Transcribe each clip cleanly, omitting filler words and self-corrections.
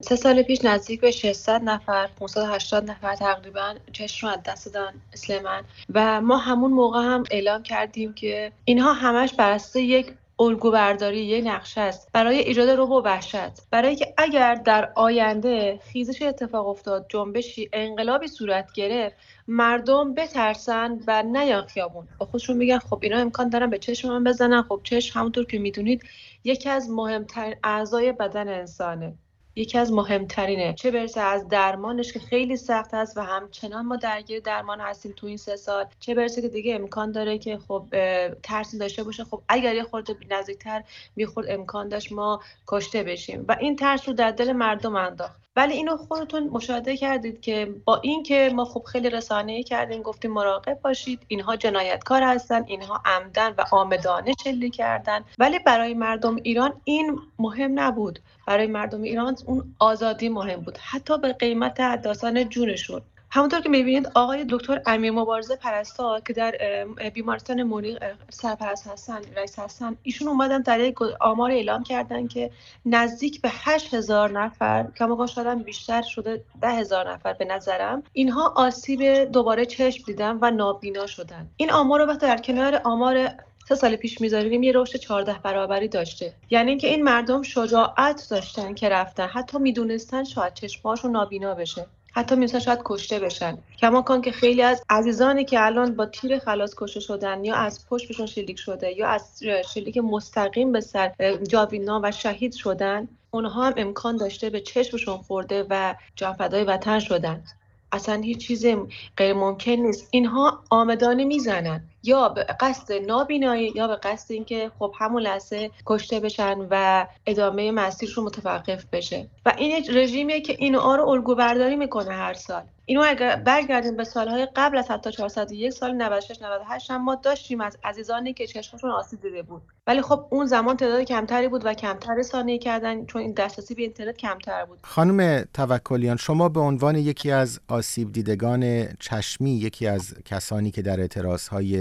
3 سال پیش نزدیک به 600 نفر 580 نفر تقریبا چشم رو از دست دادن مثل من و ما همون موقع هم اعلام کردیم که اینها همش بر اساس یک الگو برداری، یک نقشه است برای ایجاد رعب و وحشت، برای که اگر در آینده خیزش اتفاق افتاد، جنبشی، انقلابی صورت گرفت، مردم بترسن و نیان خیابون، با خودشون میگن خب اینا امکان دارن به چشم من بزنن. خب چشم همونطور که میدونید یکی از مهمترین اعضای بدن انسانه، یکی از مهمترینه، چه برسه از درمانش که خیلی سخت است و همچنان ما درگیر درمان هستیم تو این 3 سال، چه برسه که دیگه امکان داره که خب ترسی داشته باشه، خب اگر یه خورده نزدیکتر میخورد امکان داشت ما کشته بشیم و این ترس رو در دل مردم انداخت. ولی اینو خودتون مشاهده کردید که با این که ما خب خیلی رسانه‌ای کردیم، گفتیم مراقب باشید، اینها جنایتکار هستن، اینها عمدن و عامدانه شلیک کردن، ولی برای مردم ایران این مهم نبود. برای مردم ایران اون آزادی مهم بود، حتی به قیمت داستان جونشون. همونطور که می‌بینید آقای دکتر امیر مبارزه پرستار که در بیمارستان منیر سرپرست هستن، رئیس هستن، ایشون اومدن در یک آمار اعلام کردن که نزدیک به 8000 نفر، کما شدن بیشتر شده 10,000 نفر به نظرم، اینها آسیب دوباره چشم دیدن و نابینا شدن. این آمار رو وقتی در کنار آمار 3 سال پیش میذاریم یه رشد 14 برابری داشته. یعنی اینکه این مردم شجاعت داشتن که رفتن، حتی میدونستن شاید چشمهاشون نابینا بشه، حتی میدونستن شاید کشته بشن. کماکان که خیلی از عزیزانی که الان با تیر خلاص کشته شدن یا از پشت بهشون شلیک شده یا از شلیک مستقیم به سر جاویدان و شهید شدن، اونها هم امکان داشته به چشمشون خورده و جان فدای وطن شدن. اصلا هیچ چیز غیر ممکن نیست. اینها آمدانه میزنن یا به قصد نابینایی یا به قصد اینکه خب همون لحظه کشته بشن و ادامه مسیرشون متوقف بشه. و این رژیمیه که اینها رو الگو برداری میکنه هر سال. اینو اگر برگردیم به سالهای قبل از حتی 401 سال 96 98 هم ما داشتیم از عزیزانی که چشمشون آسیب دیده بود، ولی خب اون زمان تعداد کمتری بود و کمتر رسانه‌ای کردن چون این دسترسی به اینترنت کمتر بود. خانم توکلیان، شما به عنوان یکی از آسیب دیدگان چشمی، یکی از کسانی که در اعتراضهای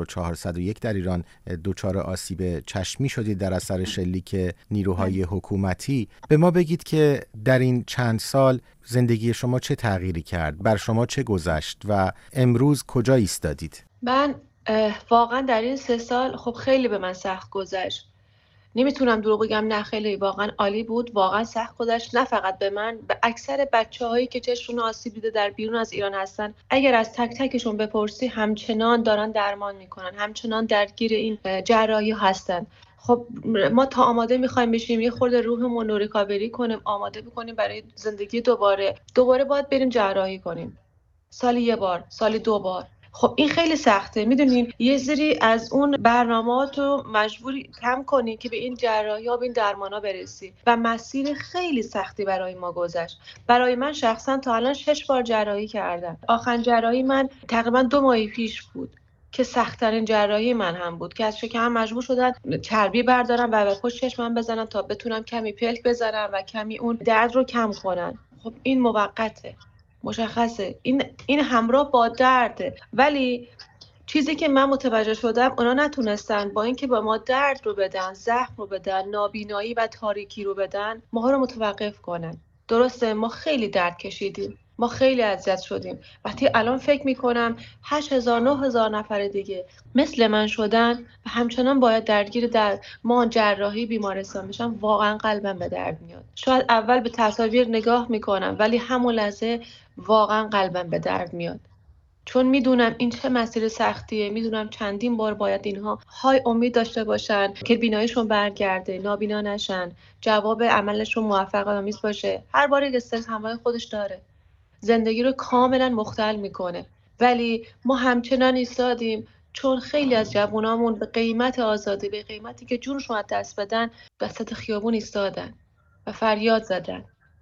1401 در ایران دچار آسیب چشمی شدید در اثر شلیک نیروهای حکومتی، به ما بگید که در این چند سال زندگی شما چه تغییری کرد؟ بر شما چه گذشت و امروز کجا ایستادید؟ من واقعا در این 3 سال خب خیلی به من سخت گذشت. نمیتونم دروغ بگم، نه خیلی واقعا عالی بود، واقعا سخت گذشت. نه فقط به من، به اکثر بچه‌هایی که چشمشون آسیب دیده در بیرون از ایران هستن، اگر از تک تکشون بپرسی همچنان دارن درمان میکنن، همچنان درگیر این جراحی هستن. خب ما تا آماده میخوایم بشیم یه خورده روحمون رو ریکاوری کنیم، آماده بکنیم برای زندگی دوباره باید بریم جراحی کنیم. سالی 1 بار، سالی 2 بار. خب این خیلی سخته. میدونین یه سری از اون برنامه‌هات رو مجبوری کم کنی که به این جراحی ها، به این درمانا برسی و مسیر خیلی سختی برای ما گذشت. برای من شخصا تا الان 6 بار جراحی کردم. آخرین جراحی من تقریبا 2 ماه پیش بود که سخت‌ترین جراحی من هم بود که از شکم مجبور شدن چربی بردارن و به پشت چشمم بزنن تا بتونم کمی پلک بزنم و کمی اون درد رو کم کنن. خب این موقته، مشخصه، این همراه با درده، ولی چیزی که من متوجه شدم اونا نتونستن با اینکه با ما درد رو بدن، زخم رو بدن، نابینایی و تاریکی رو بدن، ما رو متوقف کنن. درسته ما خیلی درد کشیدیم، ما خیلی اذیت شدیم. وقتی الان فکر میکنم 8000 9000 نفر دیگه مثل من شدن و همچنان باید درگیر در ما جراحی بیمارستان بشن، واقعا قلبم به درد میاد. شاید اول به تصاویر نگاه میکنم ولی همون لحظه واقعا قلبم به درد میاد، چون میدونم این چه مسیر سختیه. میدونم چندین بار باید اینها های امید داشته باشن که بیناییشون برگرده، نابینا نشن، جواب عملشون موفق‌آمیز باشه. هر بار یک استرس همراه خودش داره، زندگی رو کاملا مختل میکنه، ولی ما همچنان ایستادیم چون خیلی از جوانامون به قیمت آزادی، به قیمتی که جونشون از دست بدن، وسط خیابون ایستادن و فریاد زدن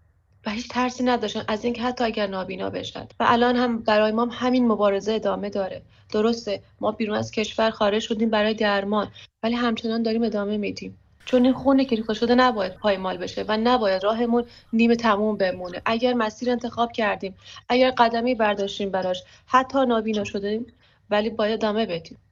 و هیچ ترسی نداشتن از اینکه حتی اگر نابینا بشن. و الان هم برای ما همین مبارزه ادامه داره. درسته ما بیرون از کشور خارج شدیم برای درمان، ولی همچنان داریم ادامه میدیم، چون این خونه که ریخته شده نباید پایمال بشه و نباید راهمون نیمه تموم بمونه. اگر مسیر انتخاب کردیم، اگر قدمی برداشتیم براش، حتی نابینا شدیم، ولی باید ادامه بدیم.